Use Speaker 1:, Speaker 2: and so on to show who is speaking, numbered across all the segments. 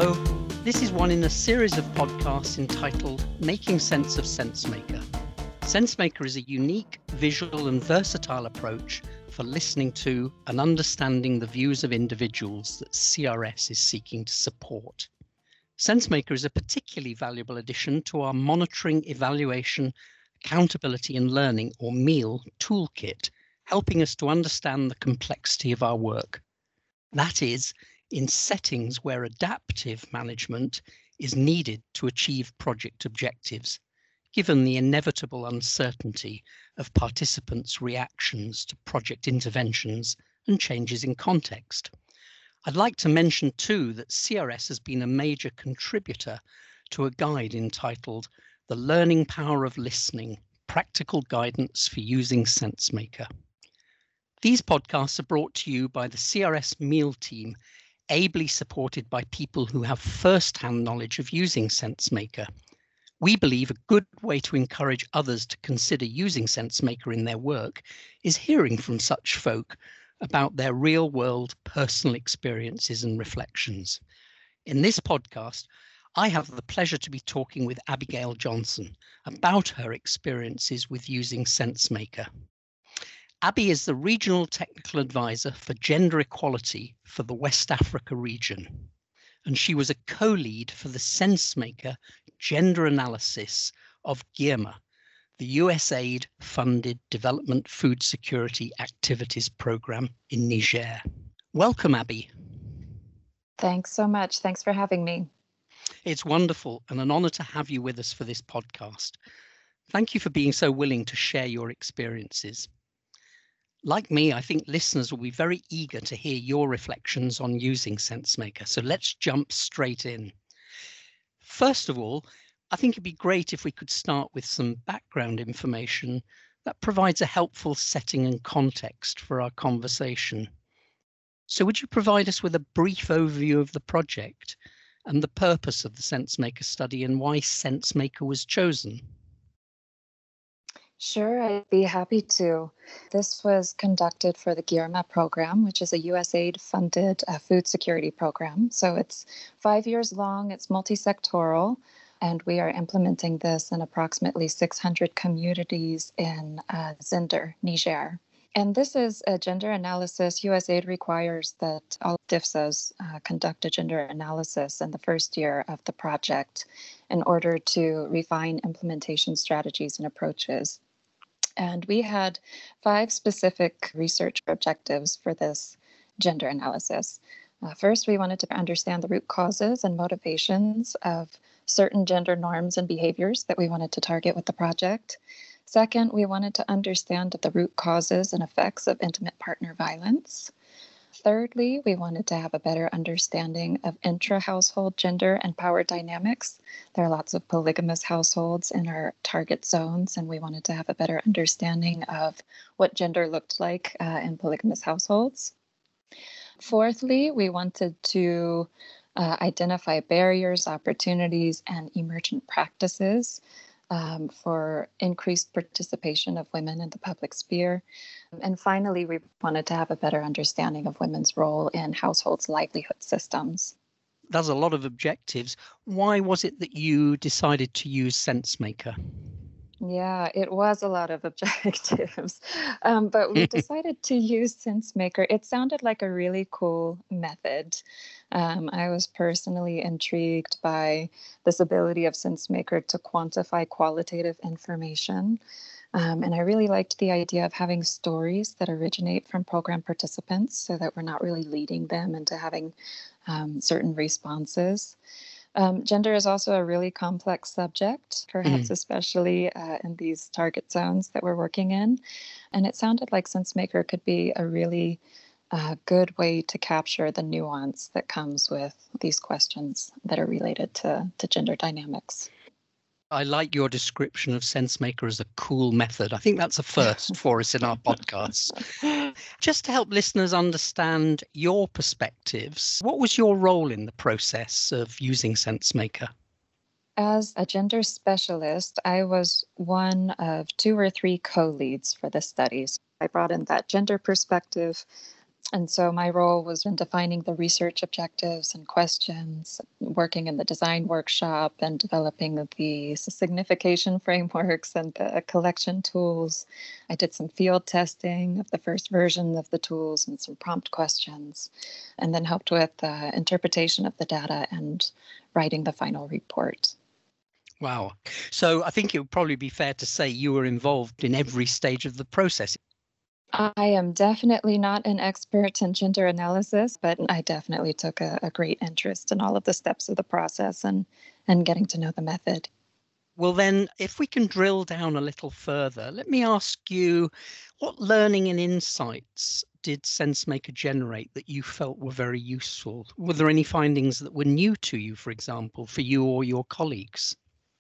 Speaker 1: Hello, this is one in a series of podcasts entitled Making Sense of SenseMaker. SenseMaker is a unique, visual and versatile approach for listening to and understanding the views of individuals that CRS is seeking to support. SenseMaker is a particularly valuable addition to our Monitoring, Evaluation, Accountability and Learning, or MEAL, toolkit, helping us to understand the complexity of our work. That is, in settings where adaptive management is needed to achieve project objectives, given the inevitable uncertainty of participants' reactions to project interventions and changes in context. I'd like to mention too that CRS has been a major contributor to a guide entitled The Learning Power of Listening, Practical Guidance for Using SenseMaker. These podcasts are brought to you by the CRS MEAL team, ably supported by people who have first-hand knowledge of using SenseMaker. We believe a good way to encourage others to consider using SenseMaker in their work is hearing from such folk about their real-world personal experiences and reflections. In this podcast, I have the pleasure to be talking with Abigail Johnson about her experiences with using SenseMaker. Abby is the Regional Technical Advisor for Gender Equality for the West Africa region, and she was a co-lead for the SenseMaker Gender Analysis of GIRMA, the USAID-funded Development Food Security Activities Program in Niger. Welcome, Abby.
Speaker 2: Thanks so much. Thanks for having me.
Speaker 1: It's wonderful and an honor to have you with us for this podcast. Thank you for being so willing to share your experiences. Like me, I think listeners will be very eager to hear your reflections on using SenseMaker. So let's jump straight in. First of all, I think it'd be great if we could start with some background information that provides a helpful setting and context for our conversation. So would you provide us with a brief overview of the project and the purpose of the SenseMaker study and why SenseMaker was chosen?
Speaker 2: Sure, I'd be happy to. This was conducted for the GIRMA program, which is a USAID-funded food security program. So it's 5 years long, it's multi-sectoral, and we are implementing this in approximately 600 communities in Zinder, Niger. And this is a gender analysis. USAID requires that all DIFSAs conduct a gender analysis in the first year of the project in order to refine implementation strategies and approaches. And we had 5 specific research objectives for this gender analysis. First, we wanted to understand the root causes and motivations of certain gender norms and behaviors that we wanted to target with the project. Second, we wanted to understand the root causes and effects of intimate partner violence. Thirdly, we wanted to have a better understanding of intra-household gender and power dynamics. There are lots of polygamous households in our target zones, and we wanted to have a better understanding of what gender looked like in polygamous households. Fourthly, we wanted to identify barriers, opportunities, and emergent practices for increased participation of women in the public sphere. And finally, we wanted to have a better understanding of women's role in households' livelihood systems.
Speaker 1: There's a lot of objectives. Why was it that you decided to use SenseMaker?
Speaker 2: Yeah, it was a lot of objectives, but we decided to use SenseMaker. It sounded like a really cool method. I was personally intrigued by this ability of SenseMaker to quantify qualitative information. And I really liked the idea of having stories that originate from program participants so that we're not really leading them into having certain responses. Gender is also a really complex subject, perhaps especially in these target zones that we're working in. And it sounded like SenseMaker could be a really good way to capture the nuance that comes with these questions that are related to gender dynamics.
Speaker 1: I like your description of SenseMaker as a cool method. I think that's a first for us in our podcasts. Just to help listeners understand your perspectives, what was your role in the process of using SenseMaker?
Speaker 2: As a gender specialist, I was one of 2 or 3 co-leads for the studies. I brought in that gender perspective And so my role was in defining the research objectives and questions, working in the design workshop and developing the signification frameworks and the collection tools. I did some field testing of the first version of the tools and some prompt questions, and then helped with interpretation of the data and writing the final report.
Speaker 1: Wow. So I think it would probably be fair to say you were involved in every stage of the process.
Speaker 2: I am definitely not an expert in gender analysis, but I definitely took a great interest in all of the steps of the process and getting to know the method.
Speaker 1: Well, then, if we can drill down a little further, let me ask you, what learning and insights did SenseMaker generate that you felt were very useful? Were there any findings that were new to you, for example, for you or your colleagues?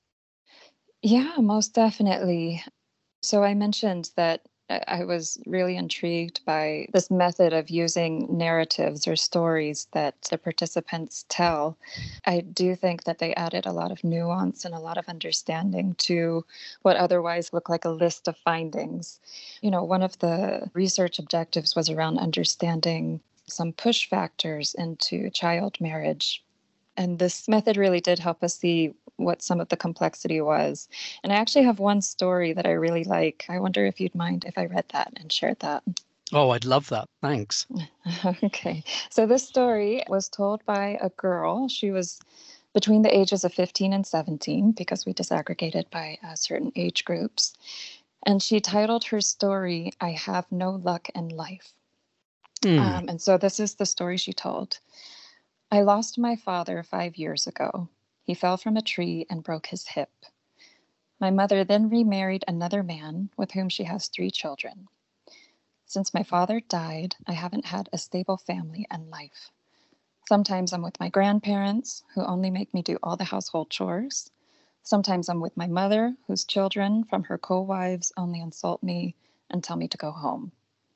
Speaker 2: Yeah, most definitely. So I mentioned that I was really intrigued by this method of using narratives or stories that the participants tell. I do think that they added a lot of nuance and a lot of understanding to what otherwise looked like a list of findings. One of the research objectives was around understanding some push factors into child marriage. And this method really did help us see what some of the complexity was. And I actually have one story that I really like. I wonder if you'd mind if I read that and shared that.
Speaker 1: Oh, I'd love that. Thanks.
Speaker 2: Okay. So this story was told by a girl. She was between the ages of 15 and 17 because we disaggregated by certain age groups. And she titled her story, "I Have No Luck in Life." And so this is the story she told. "I lost my father 5 years ago. He fell from a tree and broke his hip. My mother then remarried another man with whom she has 3 children. Since my father died, I haven't had a stable family and life. Sometimes I'm with my grandparents, who only make me do all the household chores. Sometimes I'm with my mother, whose children from her co-wives only insult me and tell me to go home.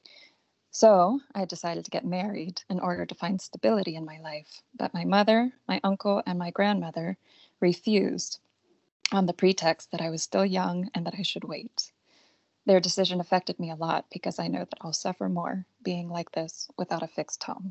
Speaker 2: So I decided to get married in order to find stability in my life. But my mother, my uncle, and my grandmother refused on the pretext that I was still young and that I should wait. Their decision affected me a lot because I know that I'll suffer more being like this without a fixed home."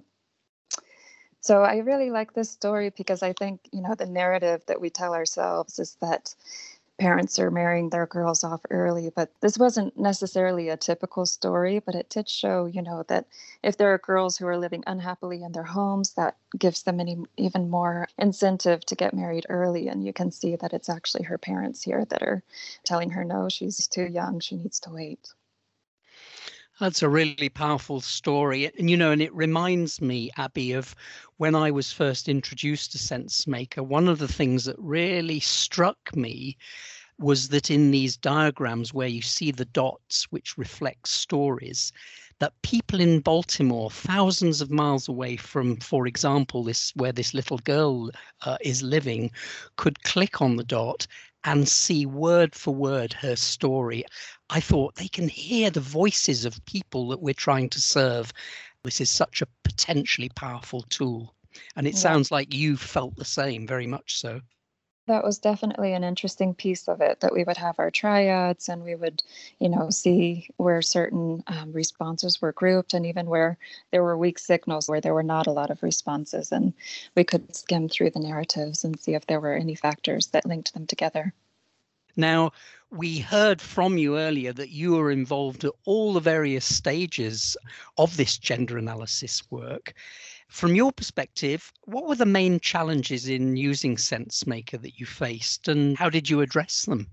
Speaker 2: So I really like this story because I think, the narrative that we tell ourselves is that parents are marrying their girls off early, but this wasn't necessarily a typical story, but it did show, that if there are girls who are living unhappily in their homes, that gives them even more incentive to get married early. And you can see that it's actually her parents here that are telling her, no, she's too young, she needs to wait.
Speaker 1: That's a really powerful story. And it reminds me, Abby, of when I was first introduced to SenseMaker. One of the things that really struck me was that in these diagrams where you see the dots which reflect stories, that people in Baltimore, thousands of miles away from, for example, where this little girl is living, could click on the dot and see word for word her story. I thought they can hear the voices of people that we're trying to serve. This is such a potentially powerful tool. And it sounds like you felt the same, very much so.
Speaker 2: That was definitely an interesting piece of it, that we would have our triads and we would, see where certain responses were grouped and even where there were weak signals where there were not a lot of responses. And we could skim through the narratives and see if there were any factors that linked them together.
Speaker 1: Now, we heard from you earlier that you were involved at all the various stages of this gender analysis work. From your perspective, what were the main challenges in using SenseMaker that you faced, and how did you address them?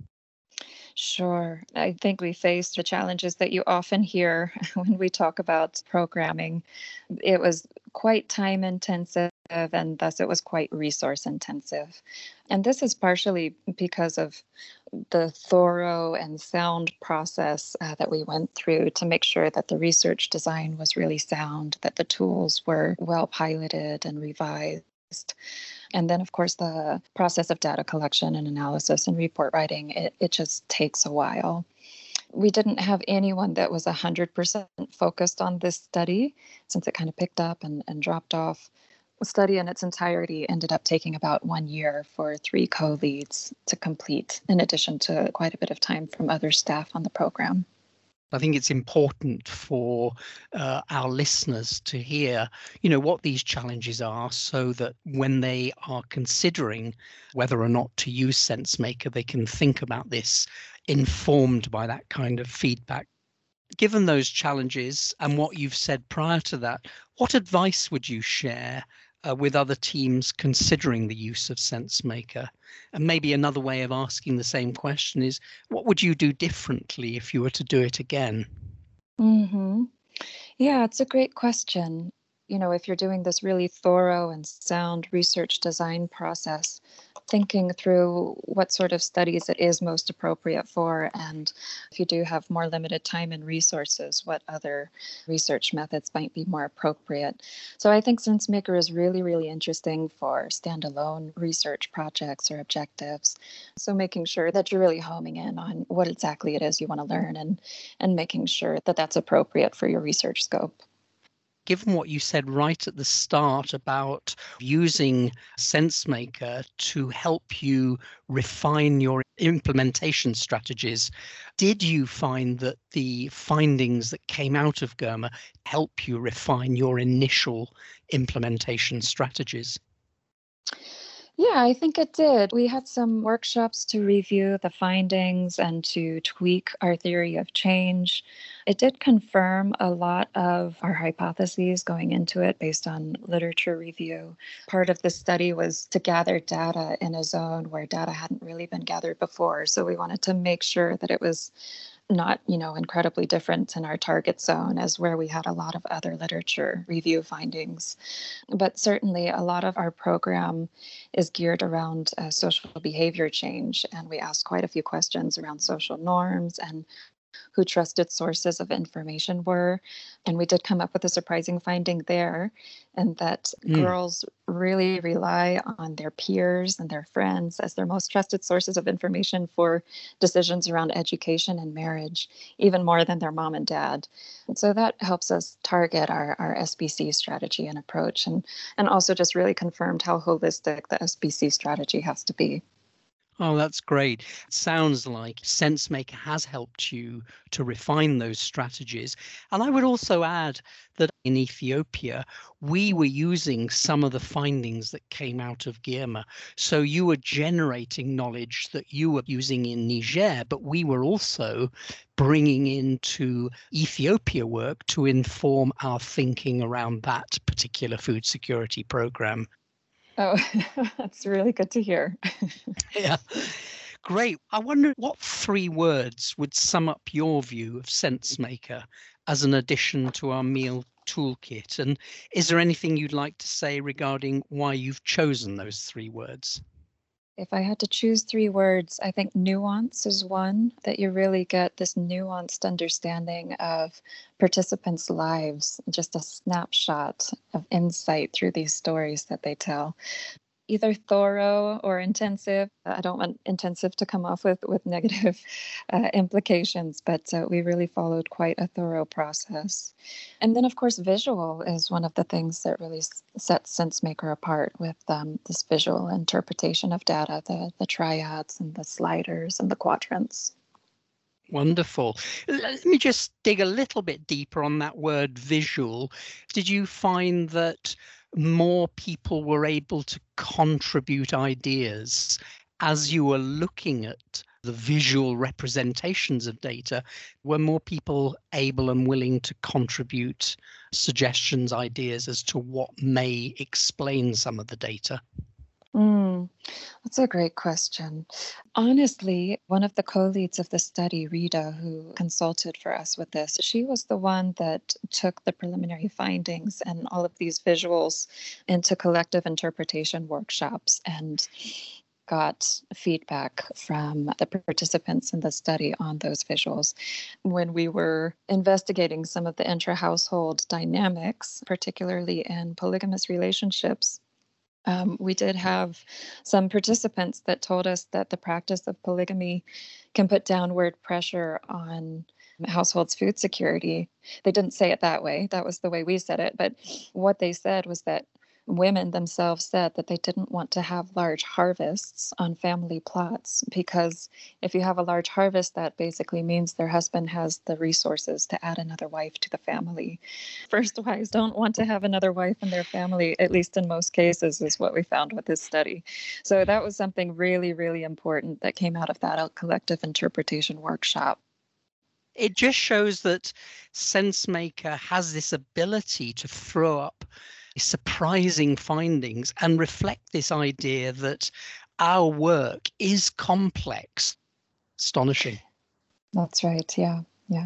Speaker 2: Sure. I think we faced the challenges that you often hear when we talk about programming. It was quite time intensive and thus it was quite resource intensive. And this is partially because of the thorough and sound process that we went through to make sure that the research design was really sound, that the tools were well piloted and revised. And then, of course, the process of data collection and analysis and report writing, it just takes a while. We didn't have anyone that was 100% focused on this study since it kind of picked up and dropped off. The study in its entirety ended up taking about 1 year for 3 co-leads to complete, in addition to quite a bit of time from other staff on the program.
Speaker 1: I think it's important for our listeners to hear, what these challenges are so that when they are considering whether or not to use SenseMaker, they can think about this informed by that kind of feedback. Given those challenges and what you've said prior to that, what advice would you share with other teams considering the use of SenseMaker? And maybe another way of asking the same question is, what would you do differently if you were to do it again?
Speaker 2: Mm-hmm. Yeah, it's a great question. If you're doing this really thorough and sound research design process, thinking through what sort of studies it is most appropriate for, and if you do have more limited time and resources, what other research methods might be more appropriate. So I think SenseMaker is really, really interesting for standalone research projects or objectives. So making sure that you're really homing in on what exactly it is you want to learn and making sure that that's appropriate for your research scope.
Speaker 1: Given what you said right at the start about using SenseMaker to help you refine your implementation strategies, did you find that the findings that came out of GIRMA help you refine your initial implementation strategies?
Speaker 2: Yeah, I think it did. We had some workshops to review the findings and to tweak our theory of change. It did confirm a lot of our hypotheses going into it based on literature review. Part of the study was to gather data in a zone where data hadn't really been gathered before. So we wanted to make sure that it was not, incredibly different in our target zone as where we had a lot of other literature review findings. But certainly a lot of our program is geared around social behavior change. And we asked quite a few questions around social norms and who trusted sources of information were. And we did come up with a surprising finding there, and that girls really rely on their peers and their friends as their most trusted sources of information for decisions around education and marriage, even more than their mom and dad. And so that helps us target our SBC strategy and approach, and also just really confirmed how holistic the SBC strategy has to be.
Speaker 1: Oh, that's great. It sounds like SenseMaker has helped you to refine those strategies. And I would also add that in Ethiopia, we were using some of the findings that came out of GIRMA. So you were generating knowledge that you were using in Niger, but we were also bringing into Ethiopia work to inform our thinking around that particular food security program.
Speaker 2: Oh, that's really good to hear.
Speaker 1: Yeah. Great. I wonder what 3 words would sum up your view of SenseMaker as an addition to our meal toolkit? And is there anything you'd like to say regarding why you've chosen those 3 words?
Speaker 2: If I had to choose 3 words, I think nuance is one, that you really get this nuanced understanding of participants' lives, just a snapshot of insight through these stories that they tell. Either thorough or intensive. I don't want intensive to come off with negative implications, but we really followed quite a thorough process. And then, of course, visual is one of the things that really sets SenseMaker apart with this visual interpretation of data, the triads and the sliders and the quadrants.
Speaker 1: Wonderful. Let me just dig a little bit deeper on that word visual. Did you find that more people were able to contribute ideas as you were looking at the visual representations of data? Were more people able and willing to contribute suggestions, ideas as to what may explain some of the data?
Speaker 2: That's a great question. Honestly, one of the co-leads of the study, Rita, who consulted for us with this, she was the one that took the preliminary findings and all of these visuals into collective interpretation workshops and got feedback from the participants in the study on those visuals. When we were investigating some of the intra-household dynamics, particularly in polygamous relationships, we did have some participants that told us that the practice of polygamy can put downward pressure on households' food security. They didn't say it that way. That was the way we said it. But what they said was that women themselves said that they didn't want to have large harvests on family plots, because if you have a large harvest, that basically means their husband has the resources to add another wife to the family. First wives don't want to have another wife in their family, at least in most cases, is what we found with this study. So that was something really, really important that came out of that collective interpretation workshop.
Speaker 1: It just shows that SenseMaker has this ability to throw up surprising findings and reflect this idea that our work is complex. Astonishing.
Speaker 2: That's right. Yeah. Yeah.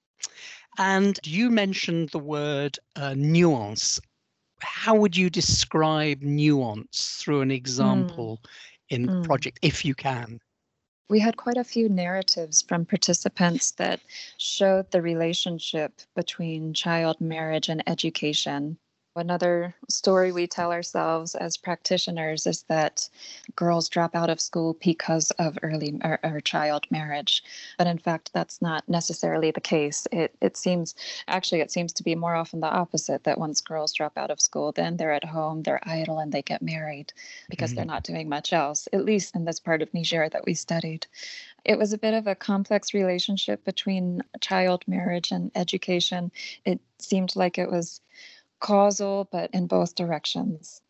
Speaker 1: And you mentioned the word nuance. How would you describe nuance through an example in the project, if you can?
Speaker 2: We had quite a few narratives from participants that showed the relationship between child marriage and education. Another story we tell ourselves as practitioners is that girls drop out of school because of early or child marriage. But in fact, that's not necessarily the case. It seems to be more often the opposite, that once girls drop out of school, then they're at home, they're idle, and they get married because they're not doing much else, at least in this part of Niger that we studied. It was a bit of a complex relationship between child marriage and education. It seemed like it was causal, but in both directions.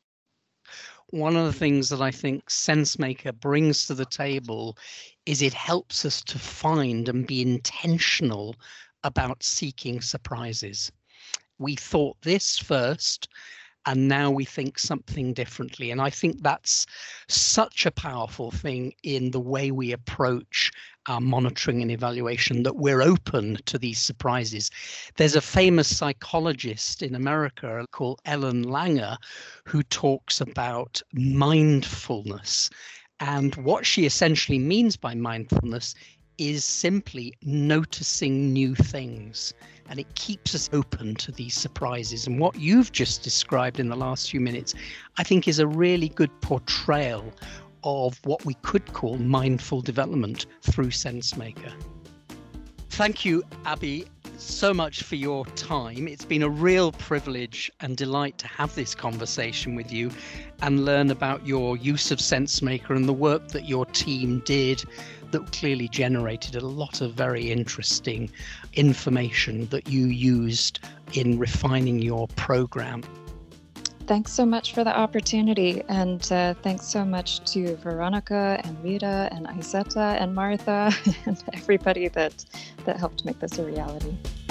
Speaker 1: One of the things that I think SenseMaker brings to the table is it helps us to find and be intentional about seeking surprises. We thought this first, and now we think something differently. And I think that's such a powerful thing in the way we approach our monitoring and evaluation, that we're open to these surprises. There's a famous psychologist in America called Ellen Langer who talks about mindfulness. And what she essentially means by mindfulness is simply noticing new things. And it keeps us open to these surprises. And what you've just described in the last few minutes, I think, is a really good portrayal of what we could call mindful development through SenseMaker. Thank you, Abby, so much for your time. It's been a real privilege and delight to have this conversation with you and learn about your use of SenseMaker and the work that your team did that clearly generated a lot of very interesting information that you used in refining your program.
Speaker 2: Thanks so much for the opportunity, and thanks so much to Veronica and Rita and Isetta and Martha and everybody that helped make this a reality.